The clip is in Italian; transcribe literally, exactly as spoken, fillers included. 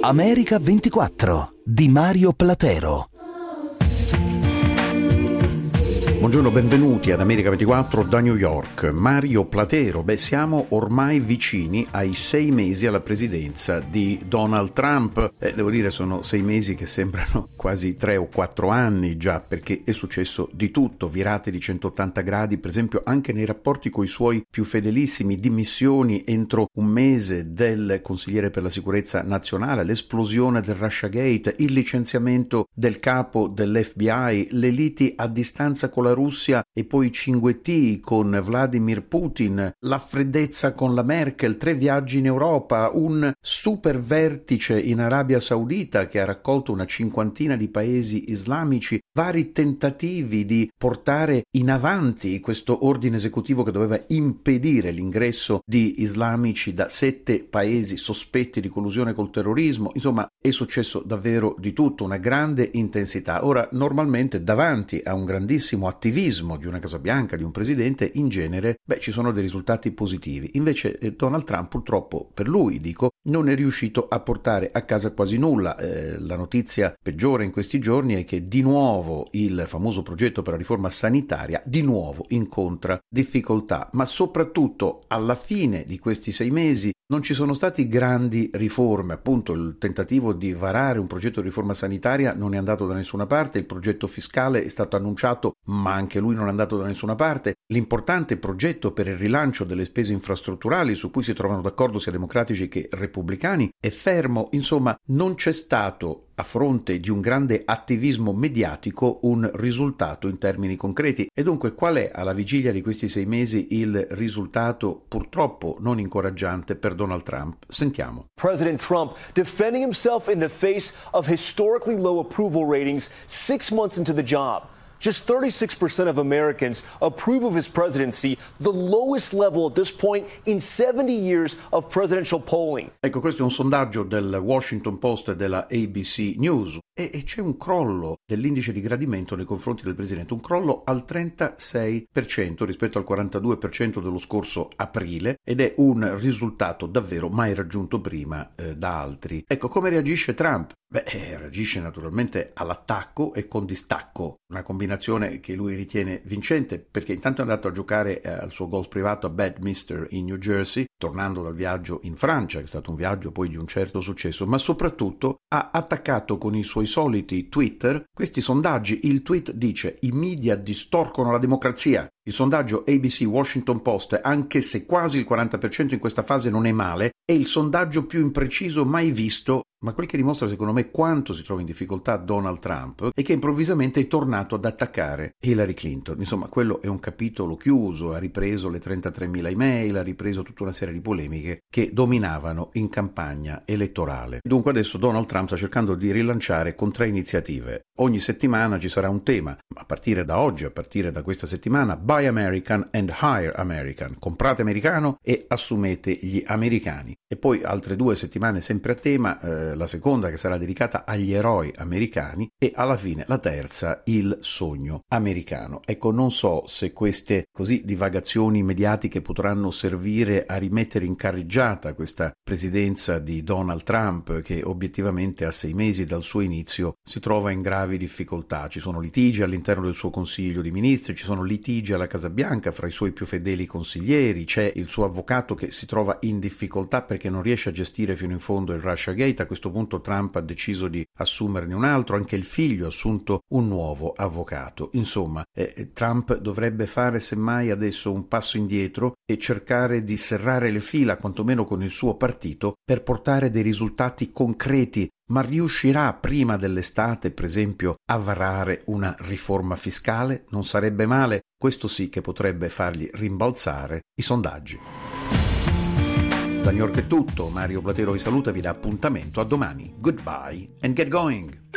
America ventiquattro di Mario Platero. Buongiorno, benvenuti ad America ventiquattro da New York. Mario Platero. Beh, siamo ormai vicini ai sei mesi alla presidenza di Donald Trump. Eh, devo dire, sono sei mesi che sembrano quasi tre o quattro anni già, perché è successo di tutto, virate di centottanta gradi, per esempio anche nei rapporti coi suoi più fedelissimi, dimissioni entro un mese del consigliere per la sicurezza nazionale, l'esplosione del Russiagate, il licenziamento del capo dell'F B I, le liti a distanza con la Russia e poi i cinguettii con Vladimir Putin, la freddezza con la Merkel, tre viaggi in Europa, un super vertice in Arabia Saudita che ha raccolto una cinquantina di paesi islamici, vari tentativi di portare in avanti questo ordine esecutivo che doveva impedire l'ingresso di islamici da sette paesi sospetti di collusione col terrorismo. Insomma, è successo davvero di tutto, una grande intensità. Ora, normalmente davanti a un grandissimo attivismo di una Casa Bianca, di un presidente, in genere, beh, ci sono dei risultati positivi. Invece eh, Donald Trump, purtroppo per lui, dico, non è riuscito a portare a casa quasi nulla. Eh, la notizia peggiore in questi giorni è che di nuovo il famoso progetto per la riforma sanitaria di nuovo incontra difficoltà, ma soprattutto alla fine di questi sei mesi non ci sono stati grandi riforme. Appunto, il tentativo di varare un progetto di riforma sanitaria non è andato da nessuna parte, il progetto fiscale è stato annunciato ma anche lui non è andato da nessuna parte, l'importante progetto per il rilancio delle spese infrastrutturali su cui si trovano d'accordo sia democratici che repubblicani è fermo. Insomma, non c'è stato, a fronte di un grande attivismo mediatico, un risultato in termini concreti. E dunque qual è, alla vigilia di questi sei mesi, il risultato purtroppo non incoraggiante per Donald Trump? Sentiamo. President Trump defending himself in the face of historically low approval ratings six months into the job. Just thirty-six percent of Americans approve of his presidency, the lowest level at this point in seventy years of presidential polling. Ecco, questo è un sondaggio del Washington Post e della A B C News e, e c'è un crollo dell'indice di gradimento nei confronti del presidente, un crollo al trentasei per cento rispetto al quarantadue per cento dello scorso aprile, ed è un risultato davvero mai raggiunto prima eh, da altri. Ecco, come reagisce Trump? Beh, eh, reagisce naturalmente all'attacco e con distacco, una combinazione che lui ritiene vincente, perché intanto è andato a giocare eh, al suo golf privato a Bedminster in New Jersey, tornando dal viaggio in Francia, che è stato un viaggio poi di un certo successo, ma soprattutto ha attaccato con i suoi soliti Twitter questi sondaggi. Il tweet dice: i media distorcono la democrazia. Il sondaggio A B C Washington Post, anche se quasi il quaranta per cento in questa fase non è male, è il sondaggio più impreciso mai visto, ma quel che dimostra secondo me quanto si trova in difficoltà Donald Trump è che improvvisamente è tornato ad attaccare Hillary Clinton. Insomma, quello è un capitolo chiuso, ha ripreso le trentatremila email, ha ripreso tutta una serie di polemiche che dominavano in campagna elettorale. Dunque adesso Donald Trump sta cercando di rilanciare con tre iniziative. Ogni settimana ci sarà un tema, a partire da oggi, a partire da questa settimana: Buy American and Hire American. Comprate americano e assumete gli americani. E poi altre due settimane sempre a tema, eh, la seconda che sarà dedicata agli eroi americani e alla fine la terza, il sogno americano. Ecco, non so se queste così divagazioni mediatiche potranno servire a rimettere in carreggiata questa presidenza di Donald Trump, che obiettivamente a sei mesi dal suo inizio si trova in gravi difficoltà. Ci sono litigi all'interno del suo consiglio di ministri, ci sono litigi alla Casa Bianca fra i suoi più fedeli consiglieri, c'è il suo avvocato che si trova in difficoltà perché non riesce a gestire fino in fondo il Russiagate. A questo punto Trump ha deciso di assumerne un altro, anche il figlio ha assunto un nuovo avvocato. Insomma, eh, Trump dovrebbe fare semmai adesso un passo indietro e cercare di serrare le fila, quantomeno con il suo partito, per portare dei risultati concreti. Ma riuscirà prima dell'estate, per esempio, a varare una riforma fiscale? Non sarebbe male. Questo sì che potrebbe fargli rimbalzare i sondaggi. Da New York è tutto, Mario Platero vi saluta e vi dà appuntamento a domani. Goodbye and get going!